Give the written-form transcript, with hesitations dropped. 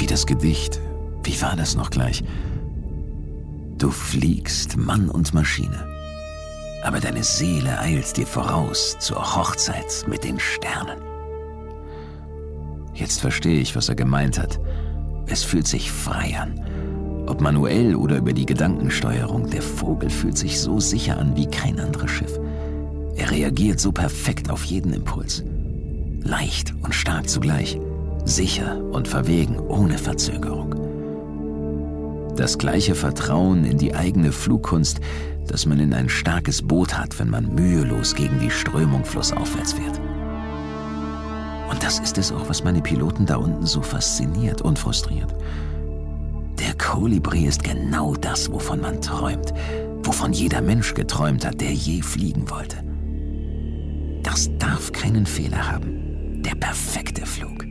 Wie das Gedicht. Wie war das noch gleich? Du fliegst, Mann und Maschine. Aber deine Seele eilt dir voraus zur Hochzeit mit den Sternen. Jetzt verstehe ich, was er gemeint hat. Es fühlt sich frei an. Ob manuell oder über die Gedankensteuerung, der Vogel fühlt sich so sicher an wie kein anderes Schiff. Er reagiert so perfekt auf jeden Impuls. Leicht und stark zugleich. Sicher und verwegen, ohne Verzögerung. Das gleiche Vertrauen in die eigene Flugkunst, das man in ein starkes Boot hat, wenn man mühelos gegen die Strömung flussaufwärts fährt. Und das ist es auch, was meine Piloten da unten so fasziniert und frustriert. Der Kolibri ist genau das, wovon man träumt, wovon jeder Mensch geträumt hat, der je fliegen wollte. Das darf keinen Fehler haben. Der perfekte Flug.